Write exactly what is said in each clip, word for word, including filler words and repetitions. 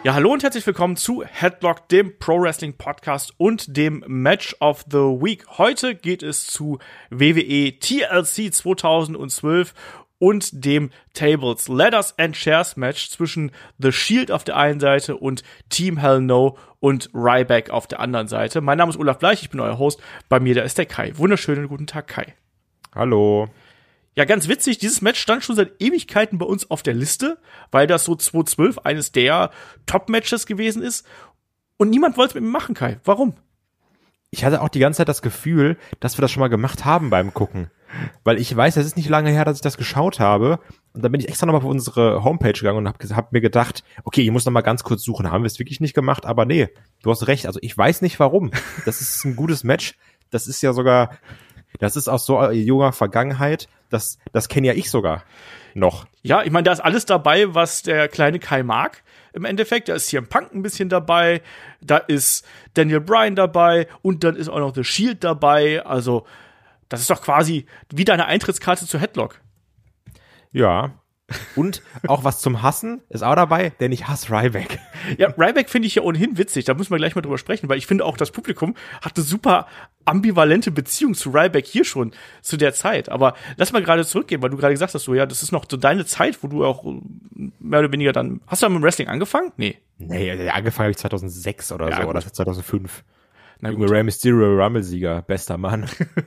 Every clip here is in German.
Ja, hallo und herzlich willkommen zu Headlock, dem Pro Wrestling Podcast und dem Match of the Week. Heute geht es zu W W E T L C zweitausendzwölf und dem Tables, Ladders and Chairs Match zwischen The Shield auf der einen Seite und Team Hell No und Ryback auf der anderen Seite. Mein Name ist Olaf Bleich, ich bin euer Host. Bei mir, da ist der Kai. Wunderschönen guten Tag, Kai. Hallo. Ja, ganz witzig, dieses Match stand schon seit Ewigkeiten bei uns auf der Liste, weil das so zweitausendzwölf eines der Top-Matches gewesen ist. Und niemand wollte es mit mir machen, Kai. Warum? Ich hatte auch die ganze Zeit das Gefühl, dass wir das schon mal gemacht haben beim Gucken. Weil ich weiß, es ist nicht lange her, dass ich das geschaut habe. Und dann bin ich extra nochmal auf unsere Homepage gegangen und habe hab mir gedacht, okay, ich muss nochmal ganz kurz suchen. Haben wir es wirklich nicht gemacht? Aber nee, du hast recht. Also ich weiß nicht warum. Das ist ein gutes Match. Das ist ja sogar... Das ist aus so junger Vergangenheit, das, das kenne ja ich sogar noch. Ja, ich meine, da ist alles dabei, was der kleine Kai mag. Im Endeffekt, da ist C M Punk ein bisschen dabei, da ist Daniel Bryan dabei und dann ist auch noch The Shield dabei. Also, das ist doch quasi wie deine Eintrittskarte zu Headlock. Ja. Und auch was zum Hassen ist auch dabei, denn ich hasse Ryback. Ja, Ryback finde ich ja ohnehin witzig, da müssen wir gleich mal drüber sprechen, weil ich finde auch, das Publikum hat eine super ambivalente Beziehung zu Ryback hier schon zu der Zeit. Aber lass mal gerade zurückgehen, weil du gerade gesagt hast, so, ja, das ist noch so deine Zeit, wo du auch mehr oder weniger dann, hast du dann mit dem Wrestling angefangen? Nee. Nee, angefangen habe ich zweitausendsechs oder ja, so, gut. oder zweitausendfünf. Na gut. Junge Rey Mysterio, Rumble-Sieger, bester Mann.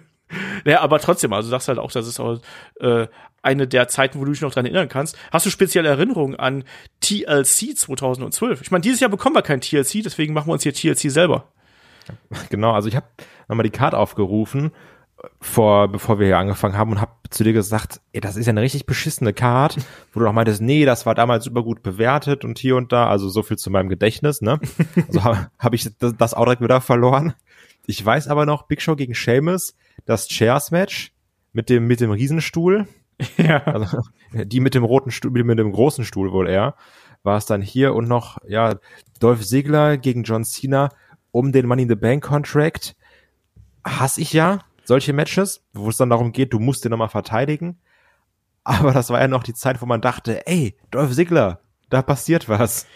Ja, aber trotzdem, also du sagst halt auch, das ist auch äh, eine der Zeiten, wo du dich noch dran erinnern kannst. Hast du spezielle Erinnerungen an T L C zweitausendzwölf? Ich meine, dieses Jahr bekommen wir kein T L C, deswegen machen wir uns hier T L C selber. Genau, also ich habe nochmal die Card aufgerufen, vor, bevor wir hier angefangen haben und habe zu dir gesagt, ey, das ist ja eine richtig beschissene Card, wo du noch meintest, nee, das war damals super gut bewertet und hier und da, also so viel zu meinem Gedächtnis, ne? Also habe hab ich das, das auch direkt wieder verloren. Ich weiß aber noch, Big Show gegen Sheamus, das Chairs-Match mit dem, mit dem Riesenstuhl. Ja. Also, die mit dem roten Stuhl, mit dem großen Stuhl wohl eher, war es dann hier und noch, ja, Dolph Ziggler gegen John Cena um den Money in the Bank Contract. Hasse ich ja solche Matches, wo es dann darum geht, du musst den nochmal verteidigen. Aber das war ja noch die Zeit, wo man dachte, ey, Dolph Ziggler, da passiert was.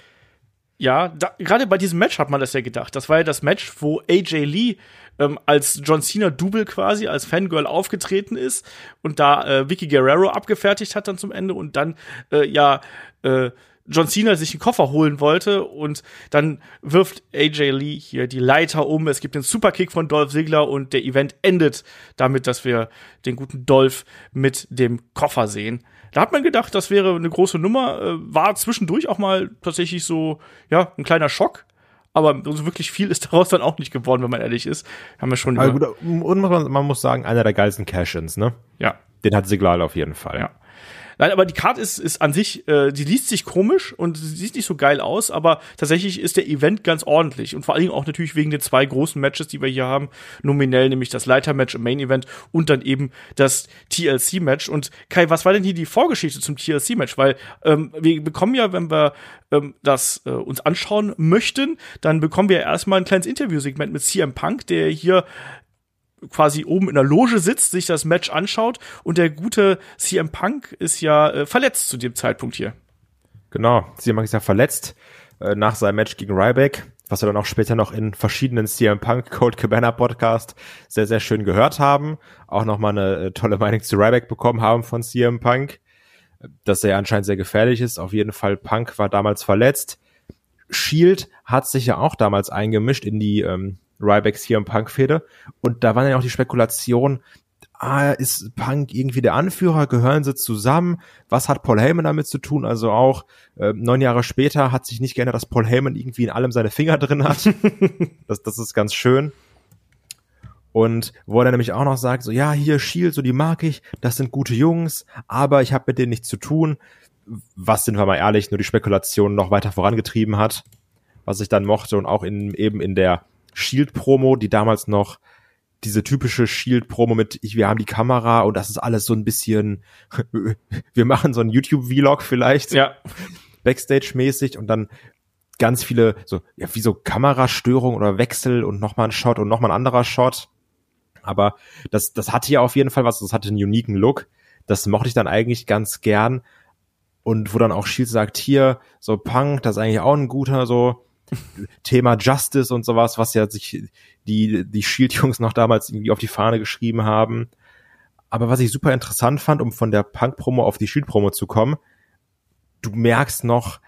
Ja, da, gerade bei diesem Match hat man das ja gedacht. Das war ja das Match, wo A J Lee ähm, als John Cena-Double quasi, als Fangirl aufgetreten ist und da äh, Vicky Guerrero abgefertigt hat dann zum Ende und dann äh, ja äh, John Cena sich einen Koffer holen wollte und dann wirft A J Lee hier die Leiter um. Es gibt den Superkick von Dolph Ziggler und der Event endet damit, dass wir den guten Dolph mit dem Koffer sehen. Da hat man gedacht, das wäre eine große Nummer, äh, war zwischendurch auch mal tatsächlich so, ja, ein kleiner Schock, aber so wirklich viel ist daraus dann auch nicht geworden, wenn man ehrlich ist. Haben wir schon also gut, und man, man muss sagen, einer der geilsten Cash-Ins, ne? Ja. Den hat Ziggler auf jeden Fall. Ja. Nein, aber die Card ist, ist an sich, äh, die liest sich komisch und sie sieht nicht so geil aus, aber tatsächlich ist der Event ganz ordentlich und vor allen Dingen auch natürlich wegen den zwei großen Matches, die wir hier haben, nominell, nämlich das Leiter-Match im Main-Event und dann eben das T L C-Match. Und Kai, was war denn hier die Vorgeschichte zum T L C-Match? Weil ähm, wir bekommen ja, wenn wir ähm, das äh, uns anschauen möchten, dann bekommen wir erstmal ein kleines Interviewsegment mit C M Punk, der hier quasi oben in der Loge sitzt, sich das Match anschaut und der gute C M Punk ist ja äh, verletzt zu dem Zeitpunkt hier. Genau, C M Punk ist ja verletzt äh, nach seinem Match gegen Ryback, was wir dann auch später noch in verschiedenen C M Punk Colt Cabana Podcast sehr, sehr schön gehört haben. Auch nochmal eine äh, tolle Meinung zu Ryback bekommen haben von C M Punk, dass er anscheinend sehr gefährlich ist. Auf jeden Fall, Punk war damals verletzt. Shield hat sich ja auch damals eingemischt in die ähm, Rybacks hier im Punk-Fehde. Und da waren ja auch die Spekulationen, ah, ist Punk irgendwie der Anführer? Gehören sie zusammen? Was hat Paul Heyman damit zu tun? Also auch äh, neun Jahre später hat sich nicht geändert, dass Paul Heyman irgendwie in allem seine Finger drin hat. das, das ist ganz schön. Und wo er nämlich auch noch sagt, so ja, hier Shield, so die mag ich, das sind gute Jungs, aber ich habe mit denen nichts zu tun. Was, sind wir mal ehrlich, nur die Spekulation noch weiter vorangetrieben hat. Was ich dann mochte und auch in, eben in der Shield-Promo, die damals noch diese typische Shield-Promo mit, ich, wir haben die Kamera und das ist alles so ein bisschen, wir machen so einen YouTube-Vlog vielleicht, ja, Backstage-mäßig und dann ganz viele, so, ja, wie so Kamerastörung oder Wechsel und nochmal ein Shot und nochmal ein anderer Shot. Aber das, das hatte ja auf jeden Fall was, das hatte einen uniken Look. Das mochte ich dann eigentlich ganz gern. und wo dann auch Shield sagt, hier, so Punk, das ist eigentlich auch ein guter, so Thema Justice und sowas, was ja sich die, die Shield-Jungs noch damals irgendwie auf die Fahne geschrieben haben. Aber was ich super interessant fand, um von der Punk-Promo auf die Shield-Promo zu kommen, du merkst noch,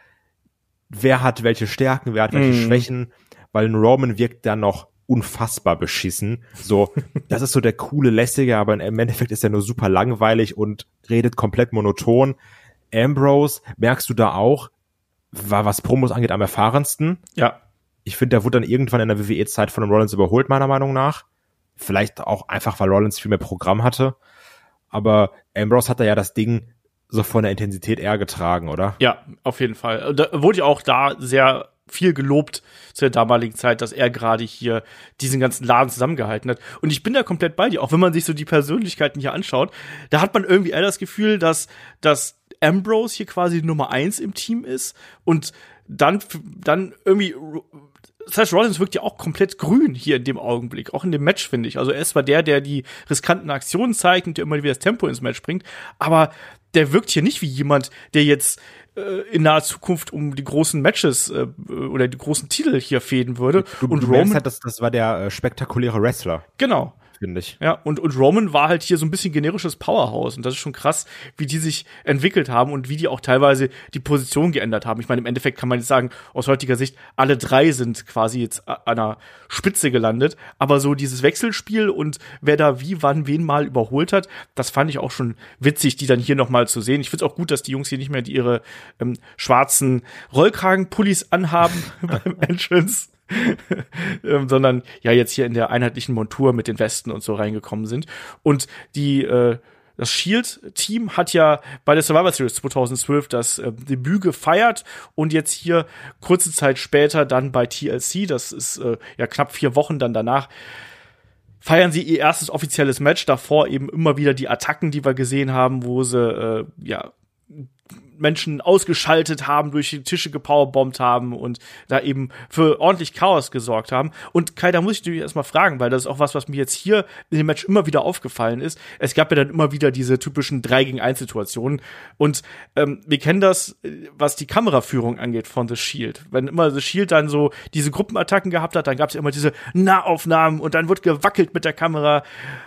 wer hat welche Stärken, wer hat welche mm. Schwächen, weil ein Roman wirkt dann noch unfassbar beschissen. So, das ist so der coole, lässige, aber im Endeffekt ist er nur super langweilig und redet komplett monoton. Ambrose, merkst du da auch, war, was Promos angeht, am erfahrensten. Ja. Ich finde, der wurde dann irgendwann in der W W E-Zeit von dem Rollins überholt, meiner Meinung nach. Vielleicht auch einfach, weil Rollins viel mehr Programm hatte. Aber Ambrose hat da ja das Ding so von der Intensität eher getragen, oder? Ja, auf jeden Fall. Da wurde ja auch da sehr viel gelobt zu der damaligen Zeit, dass er gerade hier diesen ganzen Laden zusammengehalten hat. Und ich bin da komplett bei dir, auch wenn man sich so die Persönlichkeiten hier anschaut. Da hat man irgendwie eher das Gefühl, dass, dass Ambrose hier quasi Nummer eins im Team ist und dann, dann irgendwie Seth Rollins wirkt ja auch komplett grün hier in dem Augenblick, auch in dem Match, finde ich. Also er ist zwar der, der die riskanten Aktionen zeigt und der immer wieder das Tempo ins Match bringt, aber der wirkt hier nicht wie jemand, der jetzt äh, in naher Zukunft um die großen Matches äh, oder die großen Titel hier fäden würde. Du, und du Roman, halt, das, das war der äh, spektakuläre Wrestler. Genau. Finde ich. Ja, und, und Roman war halt hier so ein bisschen generisches Powerhouse. Und das ist schon krass, wie die sich entwickelt haben und wie die auch teilweise die Position geändert haben. Ich meine, im Endeffekt kann man jetzt sagen, aus heutiger Sicht, alle drei sind quasi jetzt an der Spitze gelandet. Aber so dieses Wechselspiel und wer da wie, wann, wen mal überholt hat, das fand ich auch schon witzig, die dann hier nochmal zu sehen. Ich find's auch gut, dass die Jungs hier nicht mehr die ihre ähm, schwarzen Rollkragenpullis anhaben beim Entrance. ähm, sondern ja jetzt hier in der einheitlichen Montur mit den Westen und so reingekommen sind. Und die äh, das Shield-Team hat ja bei der Survivor Series zweitausendzwölf das äh, Debüt gefeiert und jetzt hier kurze Zeit später dann bei T L C, das ist äh, ja knapp vier Wochen dann danach, feiern sie ihr erstes offizielles Match. Davor eben immer wieder die Attacken, die wir gesehen haben, wo sie äh, ja Menschen ausgeschaltet haben, durch die Tische gepowerbombt haben und da eben für ordentlich Chaos gesorgt haben. Und Kai, da muss ich dich erstmal fragen, weil das ist auch was, was mir jetzt hier in dem Match immer wieder aufgefallen ist. Es gab ja dann immer wieder diese typischen drei gegen eins Situationen. Und ähm, wir kennen das, was die Kameraführung angeht von The Shield. Wenn immer The Shield dann so diese Gruppenattacken gehabt hat, dann gab es ja immer diese Nahaufnahmen und dann wird gewackelt mit der Kamera.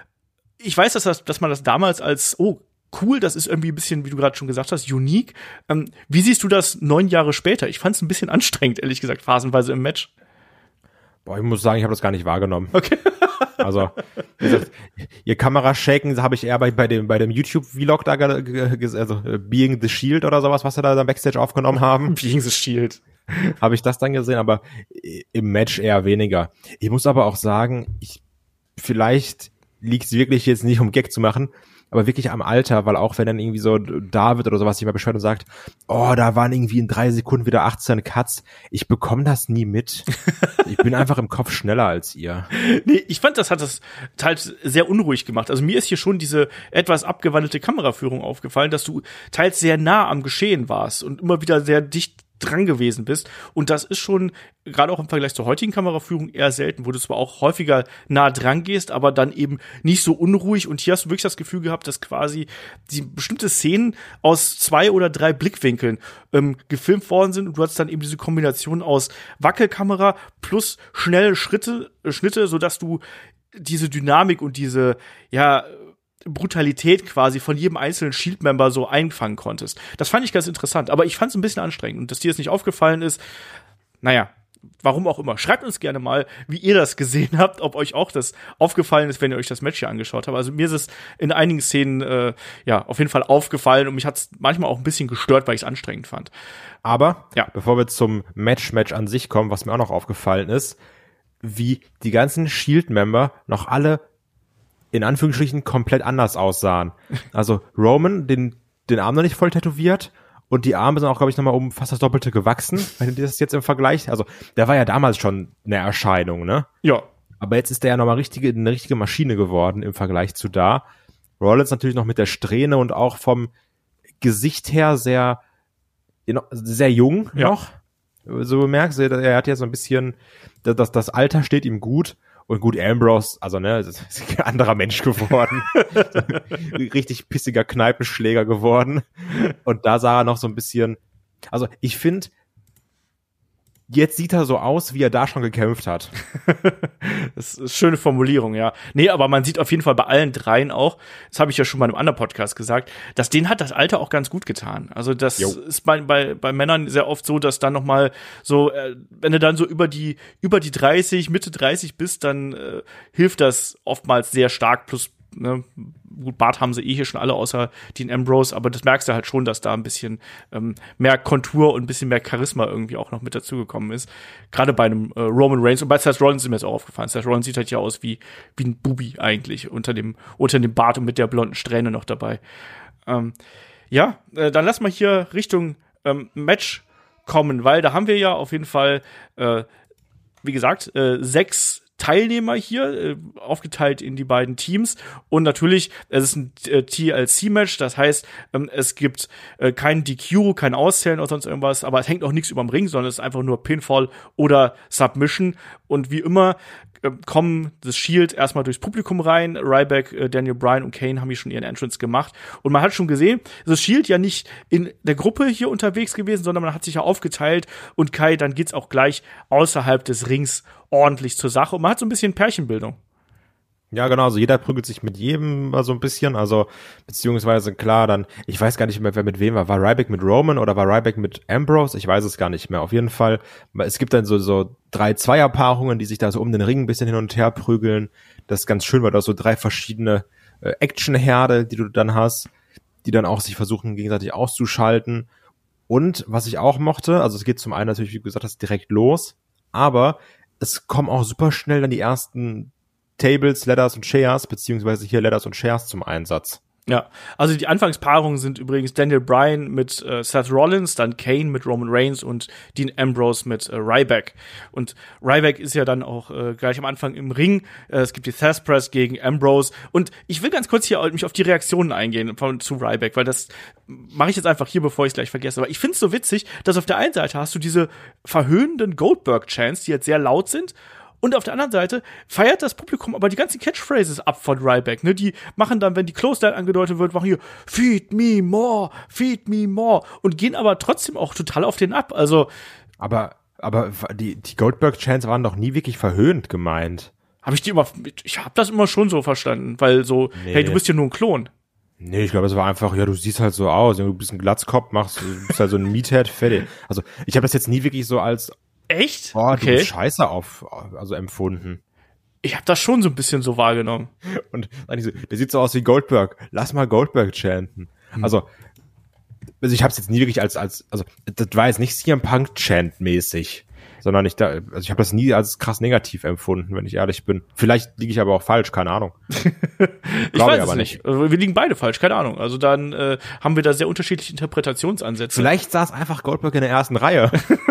Ich weiß, dass, das, dass man das damals als, oh, cool, das ist irgendwie ein bisschen, wie du gerade schon gesagt hast, unique. Ähm, wie siehst du das neun Jahre später? Ich fand es ein bisschen anstrengend, ehrlich gesagt, phasenweise im Match. Boah, ich muss sagen, ich habe das gar nicht wahrgenommen. Okay. Also, wie gesagt, ihr Kamerashaken habe ich eher bei, bei dem, bei dem YouTube-Vlog da, ge, ge, also Being the Shield oder sowas, was sie da dann Backstage aufgenommen haben. Being the Shield. Habe ich das dann gesehen, aber im Match eher weniger. Ich muss aber auch sagen, ich, vielleicht liegt es wirklich jetzt nicht, um Gag zu machen, aber wirklich am Alter, weil auch wenn dann irgendwie so David oder sowas sich mal beschwert und sagt, oh, da waren irgendwie in drei Sekunden wieder achtzehn Cuts, ich bekomme das nie mit. Ich bin einfach im Kopf schneller als ihr. Nee, ich fand, das hat das teils sehr unruhig gemacht. Also mir ist hier schon diese etwas abgewandelte Kameraführung aufgefallen, dass du teils sehr nah am Geschehen warst und immer wieder sehr dicht dran gewesen bist. Und das ist schon, gerade auch im Vergleich zur heutigen Kameraführung, eher selten, wo du zwar auch häufiger nah dran gehst, aber dann eben nicht so unruhig. Und hier hast du wirklich das Gefühl gehabt, dass quasi die bestimmte Szenen aus zwei oder drei Blickwinkeln ähm, gefilmt worden sind. Und du hattest dann eben diese Kombination aus Wackelkamera plus schnelle Schritte, äh, Schnitte, sodass du diese Dynamik und diese, ja, Brutalität quasi von jedem einzelnen Shield-Member so einfangen konntest. Das fand ich ganz interessant, aber ich fand es ein bisschen anstrengend. Und dass dir das nicht aufgefallen ist, naja, warum auch immer. Schreibt uns gerne mal, wie ihr das gesehen habt, ob euch auch das aufgefallen ist, wenn ihr euch das Match hier angeschaut habt. Also mir ist es in einigen Szenen äh, ja auf jeden Fall aufgefallen und mich hat es manchmal auch ein bisschen gestört, weil ich es anstrengend fand. Aber, ja, bevor wir zum Match-Match an sich kommen, was mir auch noch aufgefallen ist, wie die ganzen Shield-Member noch alle in Anführungsstrichen komplett anders aussahen. Also Roman, den, den Arm noch nicht voll tätowiert und die Arme sind auch, glaube ich, nochmal um fast das Doppelte gewachsen, wenn du das jetzt im Vergleich, also der war ja damals schon eine Erscheinung, ne? Ja. Aber jetzt ist der ja nochmal richtige, eine richtige Maschine geworden im Vergleich zu da. Rollins natürlich noch mit der Strähne und auch vom Gesicht her sehr, sehr jung ja. noch. So bemerkst du, er hat ja so ein bisschen, das, das Alter steht ihm gut. Und gut, Ambrose, also ne, ist ein anderer Mensch geworden. Richtig pissiger Kneipenschläger geworden. Und da sah er noch so ein bisschen, also ich finde, jetzt sieht er so aus, wie er da schon gekämpft hat. Das ist eine schöne Formulierung, ja. Nee, aber man sieht auf jeden Fall bei allen dreien auch, das habe ich ja schon mal in einem anderen Podcast gesagt, dass denen hat das Alter auch ganz gut getan. Also das jo. ist bei, bei, bei Männern sehr oft so, dass dann noch mal so, äh, wenn du dann so über die über die dreißig, Mitte dreißig bist, dann äh, hilft das oftmals sehr stark, plus ne, gut, Bart haben sie eh hier schon alle, außer Dean Ambrose, aber das merkst du halt schon, dass da ein bisschen ähm, mehr Kontur und ein bisschen mehr Charisma irgendwie auch noch mit dazugekommen ist. Gerade bei einem äh, Roman Reigns und bei Seth Rollins ist mir das auch aufgefallen. Seth Rollins sieht halt ja aus wie wie ein Bubi eigentlich, unter dem unter dem Bart und mit der blonden Strähne noch dabei. Ähm, ja, äh, dann lass mal hier Richtung ähm, Match kommen, weil da haben wir ja auf jeden Fall, äh, wie gesagt, äh, sechs Teilnehmer hier, äh, aufgeteilt in die beiden Teams. Und natürlich, es ist ein äh, T L C-Match, das heißt, ähm, es gibt äh, kein D Q, kein Auszählen oder sonst irgendwas, aber es hängt auch nichts überm Ring, sondern es ist einfach nur Pinfall oder Submission. Und wie immer äh, kommen das Shield erstmal durchs Publikum rein. Ryback, äh, Daniel Bryan und Kane haben hier schon ihren Entrance gemacht. Und man hat schon gesehen, das Shield ja nicht in der Gruppe hier unterwegs gewesen, sondern man hat sich ja aufgeteilt. Und Kai, dann geht's auch gleich außerhalb des Rings ordentlich zur Sache. Und man hat so ein bisschen Pärchenbildung. Ja, genau, also jeder prügelt sich mit jedem mal so ein bisschen, also beziehungsweise klar, dann, ich weiß gar nicht mehr, wer mit wem war. War Ryback mit Roman oder war Ryback mit Ambrose? Ich weiß es gar nicht mehr. Auf jeden Fall, es gibt dann so so drei Zweierpaarungen, die sich da so um den Ring ein bisschen hin und her prügeln. Das ist ganz schön, weil da so drei verschiedene äh, Actionherde, die du dann hast, die dann auch sich versuchen, gegenseitig auszuschalten. Und was ich auch mochte, also es geht zum einen natürlich, wie du gesagt hast, direkt los, aber es kommen auch super schnell dann die ersten Tables, Ladders und Chairs, beziehungsweise hier Ladders und Chairs zum Einsatz. Ja, also die Anfangspaarungen sind übrigens Daniel Bryan mit äh, Seth Rollins, dann Kane mit Roman Reigns und Dean Ambrose mit äh, Ryback. Und Ryback ist ja dann auch äh, gleich am Anfang im Ring. Äh, es gibt die Thesz Press gegen Ambrose. Und ich will ganz kurz hier mich auf die Reaktionen eingehen von, zu Ryback, weil das mache ich jetzt einfach hier, bevor ich es gleich vergesse. Aber ich finde es so witzig, dass auf der einen Seite hast du diese verhöhnenden Goldberg-Chants, die jetzt sehr laut sind. Und auf der anderen Seite feiert das Publikum aber die ganzen Catchphrases ab von Ryback. Ne? Die machen dann, wenn die Clothesline angedeutet wird, machen hier Feed me more, feed me more und gehen aber trotzdem auch total auf den ab. Also, aber aber die die Goldberg-Chants waren doch nie wirklich verhöhnt gemeint. Habe ich die immer, ich habe das immer schon so verstanden, weil so, nee. Hey, du bist ja nur ein Klon. Nee, ich glaube, es war einfach, ja, du siehst halt so aus, du bist ein Glatzkopf, machst, du bist halt so ein Meathead, fertig. Also, ich habe das jetzt nie wirklich so als Echt? Oh, okay. Du bist scheiße auf, also empfunden. Ich habe das schon so ein bisschen so wahrgenommen. Und so, der sieht so aus wie Goldberg. Lass mal Goldberg chanten. Hm. Also, also ich habe es jetzt nie wirklich als, als, also das war jetzt nicht C M Punk Chant mäßig, sondern ich da, also ich habe das nie als krass negativ empfunden, wenn ich ehrlich bin. Vielleicht liege ich aber auch falsch, keine Ahnung. ich weiß aber es nicht. nicht. Wir liegen beide falsch, keine Ahnung. Also dann äh, haben wir da sehr unterschiedliche Interpretationsansätze. Vielleicht saß einfach Goldberg in der ersten Reihe.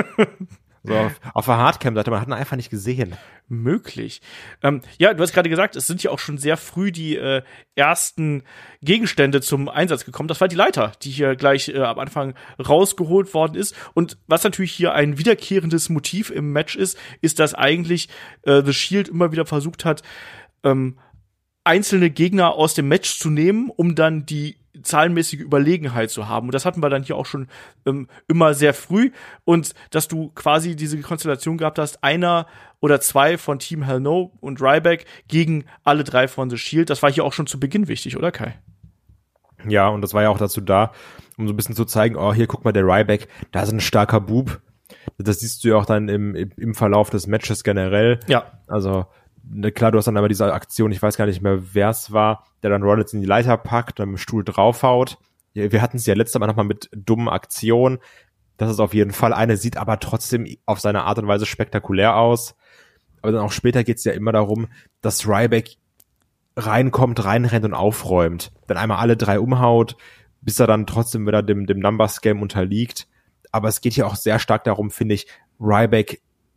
So, auf, auf der Hardcam-Seite, man hat ihn einfach nicht gesehen. Möglich. Ähm, ja, du hast gerade gesagt, es sind ja auch schon sehr früh die äh, ersten Gegenstände zum Einsatz gekommen. Das war die Leiter, die hier gleich äh, am Anfang rausgeholt worden ist. Und was natürlich hier ein wiederkehrendes Motiv im Match ist, ist, dass eigentlich äh, The Shield immer wieder versucht hat, ähm, einzelne Gegner aus dem Match zu nehmen, um dann die zahlenmäßige Überlegenheit zu haben. Und das hatten wir dann hier auch schon ähm, immer sehr früh. Und dass du quasi diese Konstellation gehabt hast, einer oder zwei von Team Hell No und Ryback gegen alle drei von The Shield. Das war hier auch schon zu Beginn wichtig, oder Kai? Ja, und das war ja auch dazu da, um so ein bisschen zu zeigen, oh, hier, guck mal, der Ryback, da ist ein starker Bub. Das siehst du ja auch dann im, im Verlauf des Matches generell. Ja. Also, klar, du hast dann aber diese Aktion, ich weiß gar nicht mehr, wer es war, der dann Rollins in die Leiter packt und mit dem Stuhl draufhaut. Wir hatten es ja letztes Mal nochmal mit dummen Aktionen. Das ist auf jeden Fall eine, sieht aber trotzdem auf seine Art und Weise spektakulär aus. Aber dann auch später geht es ja immer darum, dass Ryback reinkommt, reinrennt und aufräumt. Dann einmal alle drei umhaut, bis er dann trotzdem wieder dem, dem Numbers-Game unterliegt. Aber es geht hier auch sehr stark darum, finde ich, Ryback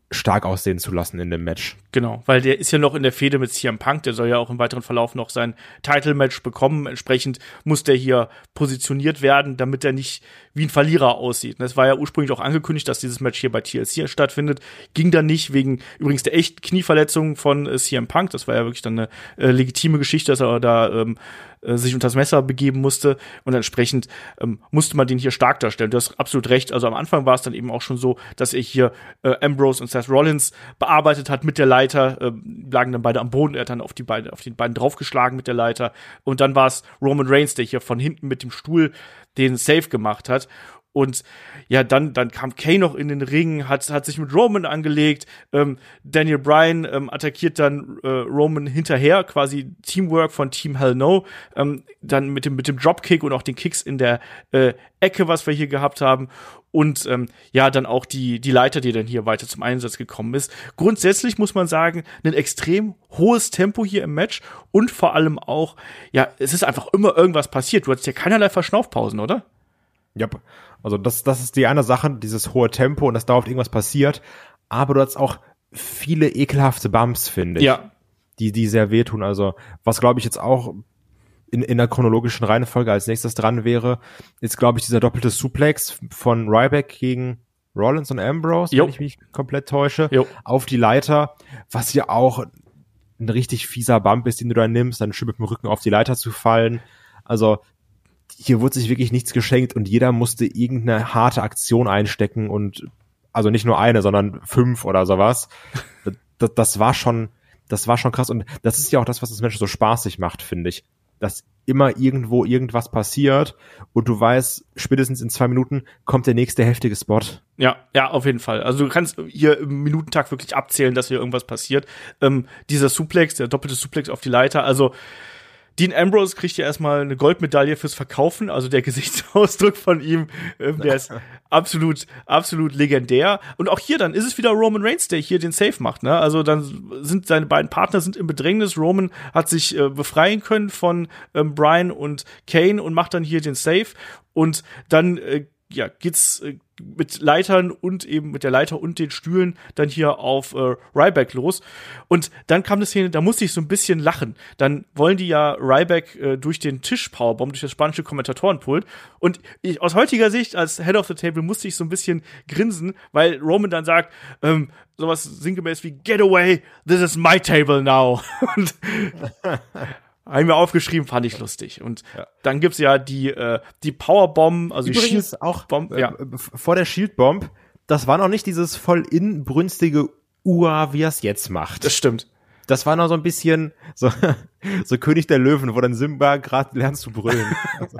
stark aussehen zu lassen in dem Match. Genau, weil der ist ja noch in der Fehde mit C M Punk, der soll ja auch im weiteren Verlauf noch sein Title-Match bekommen. Entsprechend muss der hier positioniert werden, damit er nicht wie ein Verlierer aussieht. Es war ja ursprünglich auch angekündigt, dass dieses Match hier bei T L C stattfindet. Ging dann nicht, wegen übrigens der echten Knieverletzung von äh, C M Punk. Das war ja wirklich dann eine äh, legitime Geschichte, dass er da ähm, äh, sich unter das Messer begeben musste. Und entsprechend ähm, musste man den hier stark darstellen. Du hast absolut recht. Also am Anfang war es dann eben auch schon so, dass er hier äh, Ambrose und Seth Rollins bearbeitet hat mit der Leiter, äh, lagen dann beide am Boden, er hat dann auf die beiden, auf die beiden draufgeschlagen mit der Leiter und dann war es Roman Reigns, der hier von hinten mit dem Stuhl den Save gemacht hat. Und ja, dann, dann kam Kane noch in den Ring, hat, hat sich mit Roman angelegt. Ähm, Daniel Bryan ähm, attackiert dann äh, Roman hinterher, quasi Teamwork von Team Hell No. Ähm, dann mit dem, mit dem Dropkick und auch den Kicks in der äh, Ecke, was wir hier gehabt haben. Und ähm, ja, dann auch die, die Leiter, die dann hier weiter zum Einsatz gekommen ist. Grundsätzlich muss man sagen, ein extrem hohes Tempo hier im Match und vor allem auch, ja, es ist einfach immer irgendwas passiert. Du hattest ja keinerlei Verschnaufpausen, oder? Ja, also das, das ist die eine Sache, dieses hohe Tempo und dass dauernd irgendwas passiert. Aber du hast auch viele ekelhafte Bumps, finde ich. Ja. Die, die sehr wehtun. Also, was glaube ich jetzt auch in, in der chronologischen Reihenfolge als nächstes dran wäre, ist, glaube ich, dieser doppelte Suplex von Ryback gegen Rollins und Ambrose, jo. wenn ich mich komplett täusche, jo. auf die Leiter, was ja auch ein richtig fieser Bump ist, den du da nimmst, dann schön mit dem Rücken auf die Leiter zu fallen. Also, hier wurde sich wirklich nichts geschenkt und jeder musste irgendeine harte Aktion einstecken und also nicht nur eine, sondern fünf oder sowas. Das, das war schon, das war schon krass und das ist ja auch das, was das Match so spaßig macht, finde ich. Dass immer irgendwo irgendwas passiert und du weißt, spätestens in zwei Minuten kommt der nächste heftige Spot. Ja, ja, auf jeden Fall. Also du kannst hier im Minutentakt wirklich abzählen, dass hier irgendwas passiert. Ähm, dieser Suplex, der doppelte Suplex auf die Leiter, also Dean Ambrose kriegt ja erstmal eine Goldmedaille fürs Verkaufen, also der Gesichtsausdruck von ihm, äh, der ist absolut, absolut legendär. Und auch hier dann ist es wieder Roman Reigns, der hier den Save macht, ne? Also dann sind seine beiden Partner sind im Bedrängnis. Roman hat sich äh, befreien können von ähm, Bryan und Kane und macht dann hier den Save. Und dann äh, ja, geht's äh, mit Leitern und eben mit der Leiter und den Stühlen dann hier auf äh, Ryback los. Und dann kam das Szene, da musste ich so ein bisschen lachen. Dann wollen die ja Ryback äh, durch den Tisch powerbomben, durch das spanische Kommentatorenpult. Und ich, aus heutiger Sicht als Head of the Table musste ich so ein bisschen grinsen, weil Roman dann sagt, ähm, sowas sinngemäß wie Get away, this is my table now. Und habe ich mir aufgeschrieben, fand ich lustig. Und ja. dann gibt's ja die äh, die Powerbomb, also Übrigens die Shield auch Bomb, äh, ja. vor der Shield Bomb, das war noch nicht dieses voll inbrünstige Ua, wie er es jetzt macht. Das stimmt. Das war noch so ein bisschen so, so König der Löwen, wo dann Simba gerade lernt zu brüllen. Also.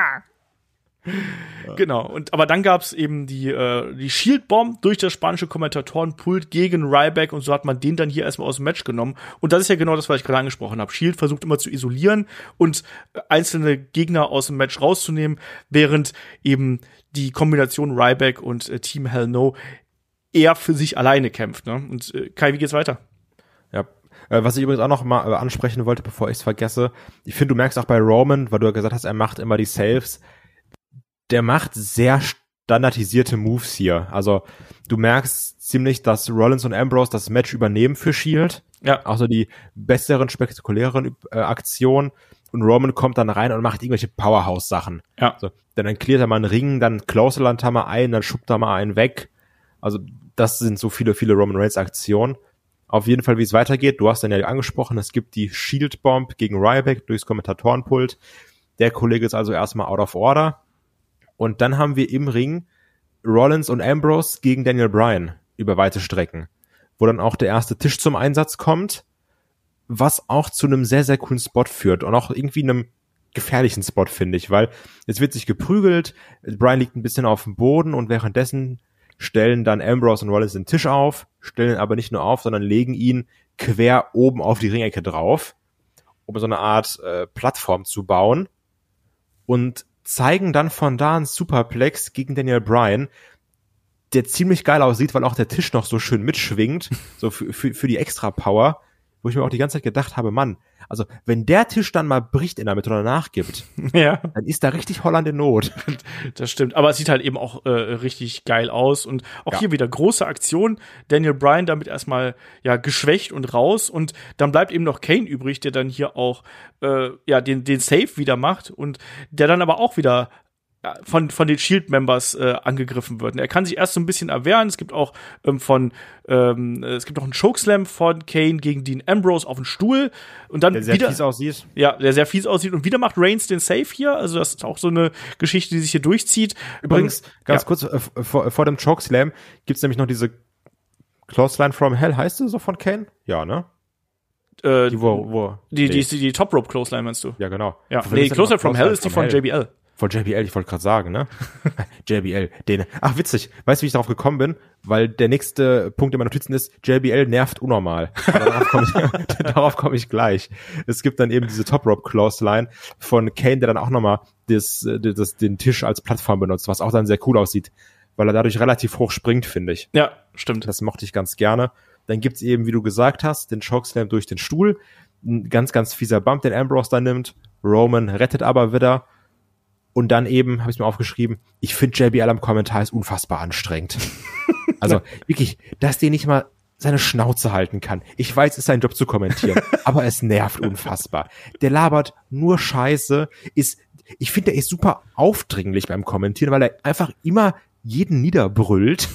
Genau, und aber dann gab's eben die äh, die Shield Bomb durch das spanische Kommentatorenpult gegen Ryback und so hat man den dann hier erstmal aus dem Match genommen und das ist ja genau das, was ich gerade angesprochen habe. Shield versucht immer zu isolieren und einzelne Gegner aus dem Match rauszunehmen, während eben die Kombination Ryback und äh, Team Hell No eher für sich alleine kämpft, ne? Und äh, Kai, wie geht's weiter? Ja, äh, was ich übrigens auch noch mal äh, ansprechen wollte, bevor ich es vergesse, ich finde, du merkst auch bei Roman, weil du ja gesagt hast, er macht immer die Saves, der macht sehr standardisierte Moves hier. Also du merkst ziemlich, dass Rollins und Ambrose das Match übernehmen für Shield. Ja. Also die besseren, spektakuläreren äh, Aktionen. Und Roman kommt dann rein und macht irgendwelche Powerhouse-Sachen. Ja. So, dann cleart er mal einen Ring, dann Clothesline er mal ein, dann schubt er mal einen weg. Also das sind so viele, viele Roman Reigns-Aktionen. Auf jeden Fall, wie es weitergeht, du hast dann ja angesprochen, es gibt die Shield-Bomb gegen Ryback durchs Kommentatorenpult. Der Kollege ist also erstmal out of order. Und dann haben wir im Ring Rollins und Ambrose gegen Daniel Bryan über weite Strecken, wo dann auch der erste Tisch zum Einsatz kommt, was auch zu einem sehr, sehr coolen Spot führt und auch irgendwie einem gefährlichen Spot, finde ich, weil es wird sich geprügelt, Bryan liegt ein bisschen auf dem Boden und währenddessen stellen dann Ambrose und Rollins den Tisch auf, stellen ihn aber nicht nur auf, sondern legen ihn quer oben auf die Ringecke drauf, um so eine Art äh, Plattform zu bauen und zeigen dann von da einen Superplex gegen Daniel Bryan, der ziemlich geil aussieht, weil auch der Tisch noch so schön mitschwingt, so für, für, für die Extra-Power. wo ich mir auch die ganze Zeit gedacht habe, Mann, also wenn der Tisch dann mal bricht in der Mitte oder nachgibt, ja. dann ist da richtig Holland in Not. Das stimmt, aber es sieht halt eben auch äh, richtig geil aus und auch Ja. hier wieder große Aktion. Daniel Bryan damit erstmal ja geschwächt und raus und dann bleibt eben noch Kane übrig, der dann hier auch äh, ja den den Save wieder macht und der dann aber auch wieder von von den Shield-Members äh, angegriffen wird. Und er kann sich erst so ein bisschen erwehren. Es gibt auch ähm, von ähm, es gibt auch einen Chokeslam von Kane gegen Dean Ambrose auf den Stuhl und dann Der sehr wieder fies aussieht. ja, der sehr fies aussieht und wieder macht Reigns den Save hier. Also das ist auch so eine Geschichte, die sich hier durchzieht. Übrigens, und, ganz ja. kurz, äh, vor, vor dem Chokeslam gibt's nämlich noch diese Clothesline from Hell, heißt sie so von Kane? Ja, ne? Äh, Die, wo, wo, die, die, nee. die, die Top Rope Clothesline meinst du? Ja, genau. Ja, Von wem nee, ist denn Closer noch from Hell ist die von J B L. Von J B L, ich wollte gerade sagen, ne? J B L, den. Ach, witzig. Weißt du, wie ich darauf gekommen bin? Weil der nächste Punkt in meinen Notizen ist, J B L nervt unnormal. Aber darauf komme ich, darauf komme ich gleich. Es gibt dann eben diese Top Rope Clothesline von Kane, der dann auch nochmal das, das, den Tisch als Plattform benutzt, was auch dann sehr cool aussieht, weil er dadurch relativ hoch springt, finde ich. Ja, stimmt. Das mochte ich ganz gerne. Dann gibt's eben, wie du gesagt hast, den Chokeslam durch den Stuhl. Ein ganz, ganz fieser Bump, den Ambrose da nimmt. Roman rettet aber wieder. Und dann eben, habe ich mir aufgeschrieben, ich finde J B L am Kommentar ist unfassbar anstrengend. Also wirklich, dass der nicht mal seine Schnauze halten kann. Ich weiß, es ist sein Job zu kommentieren, aber es nervt unfassbar. Der labert nur Scheiße, ist, ich finde, der ist super aufdringlich beim Kommentieren, weil er einfach immer jeden niederbrüllt.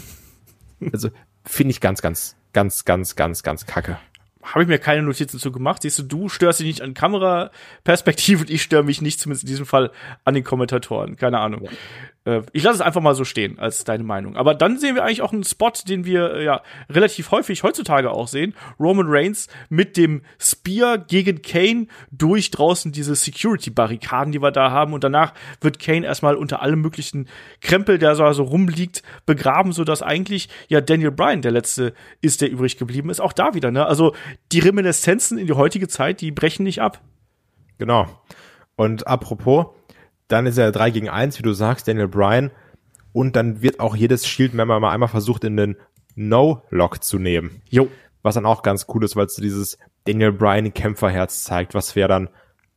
Also finde ich ganz, ganz, ganz, ganz, ganz, ganz kacke. Habe ich mir keine Notizen zu gemacht. Siehst du, du störst dich nicht an Kameraperspektive und ich störe mich nicht, zumindest in diesem Fall, an den Kommentatoren. Keine Ahnung. Ja. Äh, ich lasse es einfach mal so stehen, als deine Meinung. Aber dann sehen wir eigentlich auch einen Spot, den wir äh, ja relativ häufig heutzutage auch sehen. Roman Reigns mit dem Spear gegen Kane durch draußen diese Security-Barrikaden, die wir da haben. Und danach wird Kane erstmal unter allem möglichen Krempel, der so also rumliegt, begraben, sodass eigentlich ja Daniel Bryan der Letzte ist, der übrig geblieben ist. Auch da wieder, ne? Also die Reminiszenzen in die heutige Zeit, die brechen nicht ab. Genau. Und apropos, dann ist er drei gegen eins, wie du sagst, Daniel Bryan. Und dann wird auch jedes Shield-Member mal einmal versucht, in den No-Lock zu nehmen. Jo. Was dann auch ganz cool ist, weil es so dieses Daniel Bryan-Kämpferherz zeigt, was wir dann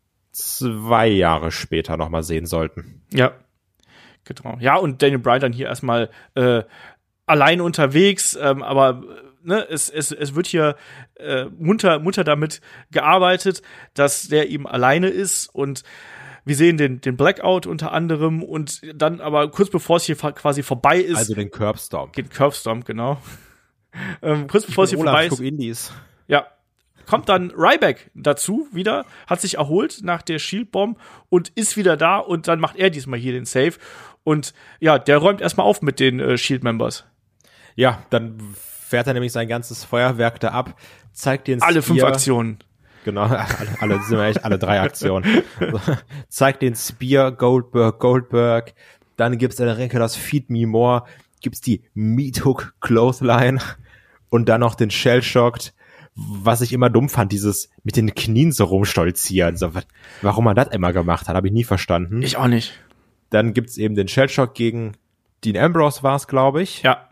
zwei Jahre später nochmal sehen sollten. Ja, genau. Ja, und Daniel Bryan dann hier erstmal äh, allein unterwegs, ähm, aber ne, es, es, es wird hier äh, munter, munter damit gearbeitet, dass der eben alleine ist und wir sehen den, den Blackout unter anderem und dann aber kurz bevor es hier quasi vorbei ist. Also den Curbstomp. Den Curbstomp, genau. ähm, kurz bevor es hier vorbei ist. Indies. Ja. Kommt dann Ryback dazu wieder, hat sich erholt nach der Shield-Bomb und ist wieder da und dann macht er diesmal hier den Save. Und ja, der räumt erstmal auf mit den äh, Shield-Members. Ja, dann fährt er nämlich sein ganzes Feuerwerk da ab, zeigt den Alle Spear. fünf Aktionen. Genau, alle, alle sind wir echt alle drei Aktionen. Also, zeigt den Spear, Goldberg, Goldberg. Dann gibt's in der Ringe das Feed Me More, gibt's die Meat Hook Clothesline und dann noch den Shell-Shocked. Was ich immer dumm fand, dieses mit den Knien so rumstolzieren. So, warum man das immer gemacht hat, habe ich nie verstanden. Ich auch nicht. Dann gibt's eben den Shell-Shock gegen Dean Ambrose war's, glaube ich. Ja.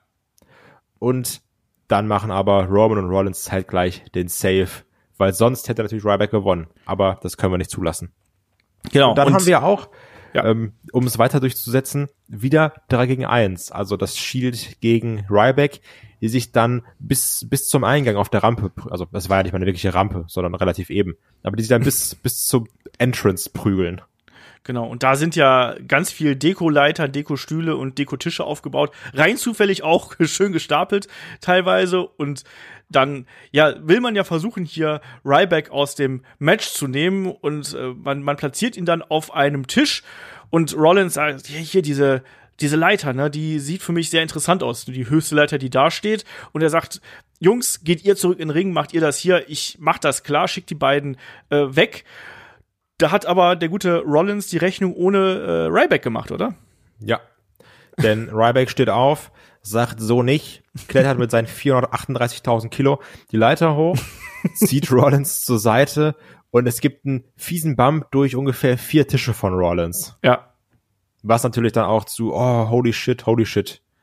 Und dann machen aber Roman und Rollins zeitgleich den Save, weil sonst hätte natürlich Ryback gewonnen. Aber das können wir nicht zulassen. Genau. Und dann und haben wir auch, ja. ähm, um es weiter durchzusetzen, wieder drei gegen eins. Also das Shield gegen Ryback, die sich dann bis bis zum Eingang auf der Rampe, also das war ja nicht mal eine wirkliche Rampe, sondern relativ eben, aber die sich dann bis bis zum Entrance prügeln. Genau, und da sind ja ganz viel Dekoleiter, Dekostühle und Dekotische aufgebaut. Rein zufällig auch schön gestapelt teilweise. Und dann, ja, will man ja versuchen, hier Ryback aus dem Match zu nehmen. Und äh, man, man platziert ihn dann auf einem Tisch. Und Rollins sagt, ja, hier diese diese Leiter, ne, die sieht für mich sehr interessant aus. Die höchste Leiter, die da steht. Und er sagt, Jungs, geht ihr zurück in den Ring, macht ihr das hier. Ich mach das klar, schickt die beiden äh, weg. Da hat aber der gute Rollins die Rechnung ohne äh, Ryback gemacht, oder? Ja, denn Ryback steht auf, sagt so nicht, klettert mit seinen vierhundertachtunddreißigtausend Kilo die Leiter hoch, zieht Rollins zur Seite und es gibt einen fiesen Bump durch ungefähr vier Tische von Rollins. Ja. Was natürlich dann auch zu, oh, holy shit, holy shit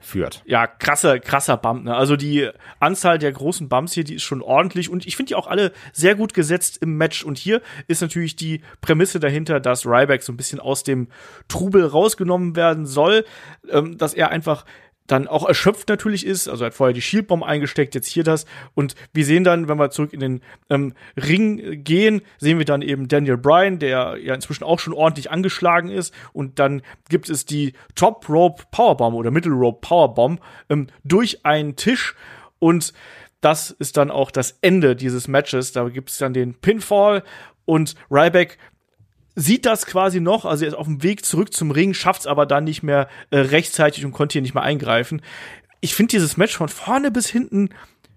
führt. Ja, krasser, krasser Bump, ne? Also die Anzahl der großen Bumps hier, die ist schon ordentlich und ich finde die auch alle sehr gut gesetzt im Match. Und hier ist natürlich die Prämisse dahinter, dass Ryback so ein bisschen aus dem Trubel rausgenommen werden soll, ähm, dass er einfach dann auch erschöpft natürlich ist, also er hat vorher die Shield-Bomb eingesteckt, jetzt hier das, und wir sehen dann, wenn wir zurück in den ähm, Ring gehen, sehen wir dann eben Daniel Bryan, der ja inzwischen auch schon ordentlich angeschlagen ist, und dann gibt es die Top Rope Powerbomb oder Middle Rope Powerbomb ähm, durch einen Tisch, und das ist dann auch das Ende dieses Matches. Da gibt es dann den Pinfall und Ryback sieht das quasi noch, also er ist auf dem Weg zurück zum Ring, schafft's aber dann nicht mehr äh, rechtzeitig und konnte hier nicht mehr eingreifen. Ich finde dieses Match von vorne bis hinten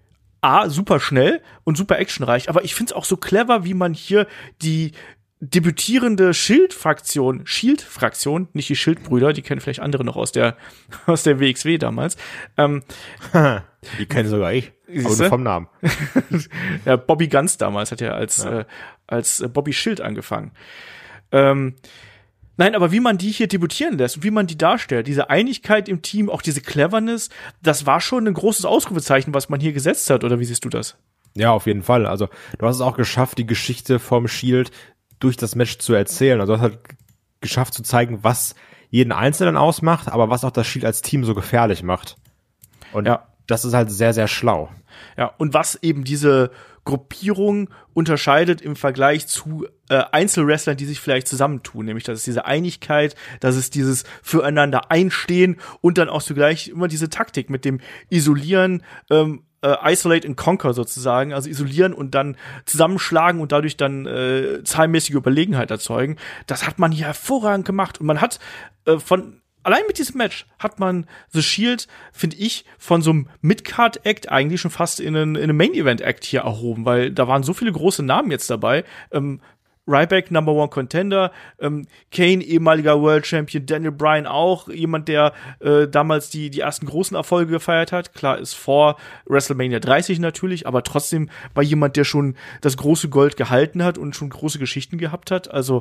A, super schnell und super actionreich, aber ich finde es auch so clever, wie man hier die debütierende Shield-Fraktion, Shield-Fraktion, nicht die Schildbrüder, die kennen vielleicht andere noch aus der aus der W X W damals. Ähm, die kennen sogar ich, aber nur vom Namen. Ja, Bobby Guns damals hat ja als ja. Äh, als Bobby Schild angefangen. Ähm, nein, aber wie man die hier debütieren lässt und wie man die darstellt, diese Einigkeit im Team, auch diese Cleverness, das war schon ein großes Ausrufezeichen, was man hier gesetzt hat, oder wie siehst du das? Ja, auf jeden Fall. Also du hast es auch geschafft, die Geschichte vom Shield durch das Match zu erzählen. Also du hast halt geschafft zu zeigen, was jeden Einzelnen ausmacht, aber was auch das Shield als Team so gefährlich macht. Und ja, das ist halt sehr, sehr schlau. Ja, und was eben diese Gruppierung unterscheidet im Vergleich zu äh, Einzelwrestlern, die sich vielleicht zusammentun, nämlich das ist diese Einigkeit, das ist dieses Füreinander einstehen und dann auch zugleich immer diese Taktik mit dem Isolieren, ähm, äh, Isolate and Conquer sozusagen, also isolieren und dann zusammenschlagen und dadurch dann äh, zahlmäßige Überlegenheit erzeugen. Das hat man hier hervorragend gemacht und man hat äh, von Allein mit diesem Match hat man The Shield, finde ich, von so einem Mid-Card-Act eigentlich schon fast in einen, in einen Main-Event-Act hier erhoben, weil da waren so viele große Namen jetzt dabei. Ähm, Ryback, Number One Contender, ähm, Kane, ehemaliger World Champion, Daniel Bryan auch, jemand, der äh, damals die, die ersten großen Erfolge gefeiert hat. Klar, ist vor WrestleMania dreißig natürlich, aber trotzdem war jemand, der schon das große Gold gehalten hat und schon große Geschichten gehabt hat. Also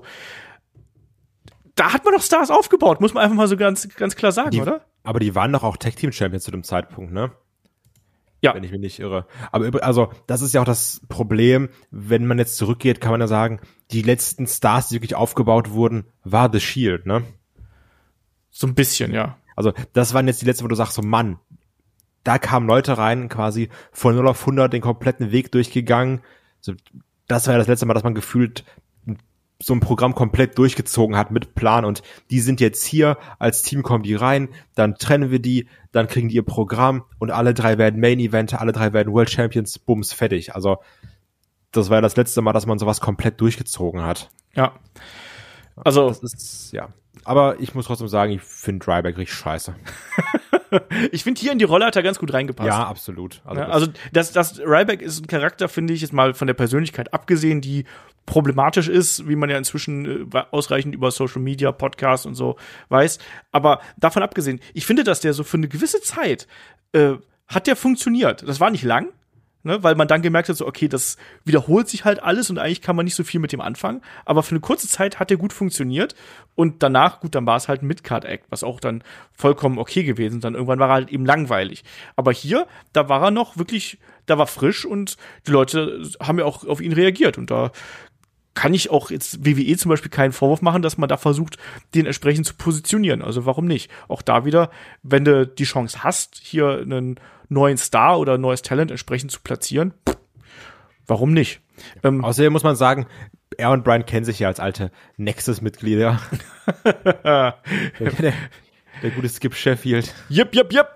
da hat man doch Stars aufgebaut, muss man einfach mal so ganz, ganz klar sagen, die, oder? Aber die waren doch auch Tag-Team-Champions zu dem Zeitpunkt, ne? Ja. Wenn ich mich nicht irre. Aber also, das ist ja auch das Problem, wenn man jetzt zurückgeht, kann man ja sagen, die letzten Stars, die wirklich aufgebaut wurden, war The Shield, ne? So ein bisschen, ja. Also, das waren jetzt die letzten, wo du sagst, so Mann, da kamen Leute rein, quasi von null auf hundert den kompletten Weg durchgegangen. Also, das war ja das letzte Mal, dass man gefühlt so ein Programm komplett durchgezogen hat mit Plan, und die sind jetzt hier, als Team kommen die rein, dann trennen wir die, dann kriegen die ihr Programm und alle drei werden Main-Eventer, alle drei werden World Champions, bums, fertig. Also das war ja das letzte Mal, dass man sowas komplett durchgezogen hat. Ja. Also das ist, ja. Aber ich muss trotzdem sagen, ich finde Ryback richtig scheiße. Ich finde, hier in die Rolle hat er ganz gut reingepasst. Ja, absolut. Also, ja, also das, das Ryback ist ein Charakter, finde ich, jetzt mal von der Persönlichkeit abgesehen, die problematisch ist, wie man ja inzwischen äh, ausreichend über Social Media, Podcasts und so weiß. Aber davon abgesehen, ich finde, dass der so für eine gewisse Zeit äh, hat der funktioniert. Das war nicht lang, ne, weil man dann gemerkt hat, so okay, das wiederholt sich halt alles und eigentlich kann man nicht so viel mit dem anfangen. Aber für eine kurze Zeit hat der gut funktioniert und danach, gut, dann war es halt ein Mid-Card-Act, was auch dann vollkommen okay gewesen. Dann irgendwann war er halt eben langweilig. Aber hier, da war er noch wirklich, da war frisch und die Leute haben ja auch auf ihn reagiert und da kann ich auch jetzt W W E zum Beispiel keinen Vorwurf machen, dass man da versucht, den entsprechend zu positionieren. Also warum nicht? Auch da wieder, wenn du die Chance hast, hier einen neuen Star oder ein neues Talent entsprechend zu platzieren, pff, warum nicht? Ähm, Außerdem muss man sagen, er und Bryan kennen sich ja als alte Nexus-Mitglieder. der, der, der gute Skip Sheffield. Yep, yep, yep.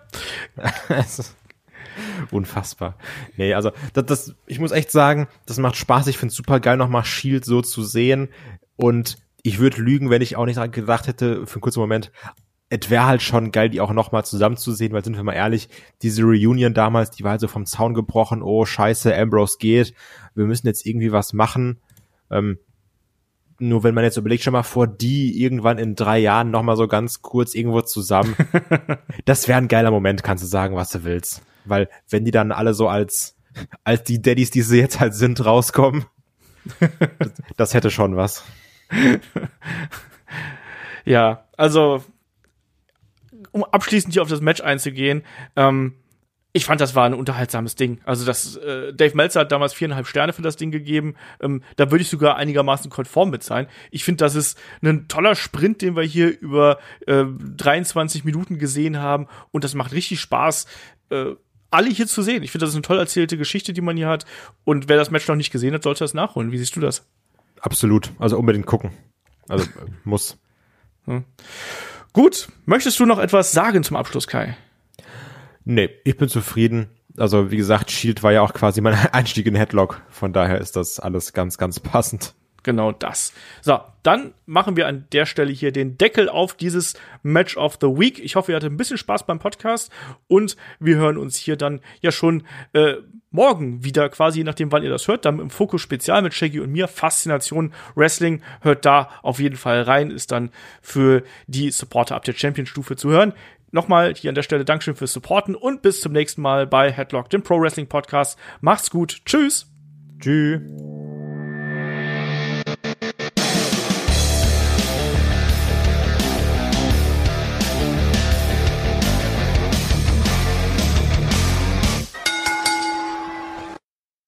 Unfassbar. Nee, also das, das, ich muss echt sagen, das macht Spaß. Ich finde es super geil, nochmal Shield so zu sehen. Und ich würde lügen, wenn ich auch nicht daran gedacht hätte, für einen kurzen Moment, es wäre halt schon geil, die auch nochmal zusammenzusehen, weil sind wir mal ehrlich, diese Reunion damals, die war halt so vom Zaun gebrochen, oh scheiße, Ambrose geht, wir müssen jetzt irgendwie was machen. Ähm, nur wenn man jetzt überlegt, schon mal vor, die irgendwann in drei Jahren nochmal so ganz kurz irgendwo zusammen, das wäre ein geiler Moment, kannst du sagen, was du willst. Weil wenn die dann alle so als als die Daddys, die sie jetzt halt sind, rauskommen, das, das hätte schon was. Ja, also um abschließend hier auf das Match einzugehen, ähm, ich fand, das war ein unterhaltsames Ding. Also das, äh, Dave Meltzer hat damals viereinhalb Sterne für das Ding gegeben. Ähm, da würde ich sogar einigermaßen konform mit sein. Ich finde, das ist ein toller Sprint, den wir hier über äh, dreiundzwanzig Minuten gesehen haben. Und das macht richtig Spaß, äh, alle hier zu sehen. Ich finde, das ist eine toll erzählte Geschichte, die man hier hat. Und wer das Match noch nicht gesehen hat, sollte das nachholen. Wie siehst du das? Absolut. Also unbedingt gucken. Also äh, muss. Hm. Gut. Möchtest du noch etwas sagen zum Abschluss, Kai? Nee, ich bin zufrieden. Also wie gesagt, Shield war ja auch quasi mein Einstieg in Headlock. Von daher ist das alles ganz, ganz passend. Genau das. So, dann machen wir an der Stelle hier den Deckel auf dieses Match of the Week. Ich hoffe, ihr hattet ein bisschen Spaß beim Podcast und wir hören uns hier dann ja schon äh, morgen wieder, quasi je nachdem, wann ihr das hört, dann im Fokus Spezial mit Shaggy und mir. Faszination Wrestling, hört da auf jeden Fall rein, ist dann für die Supporter ab der Champion-Stufe zu hören. Nochmal hier an der Stelle Dankeschön fürs Supporten und bis zum nächsten Mal bei Headlock, dem Pro Wrestling Podcast. Macht's gut. Tschüss. Tschüss.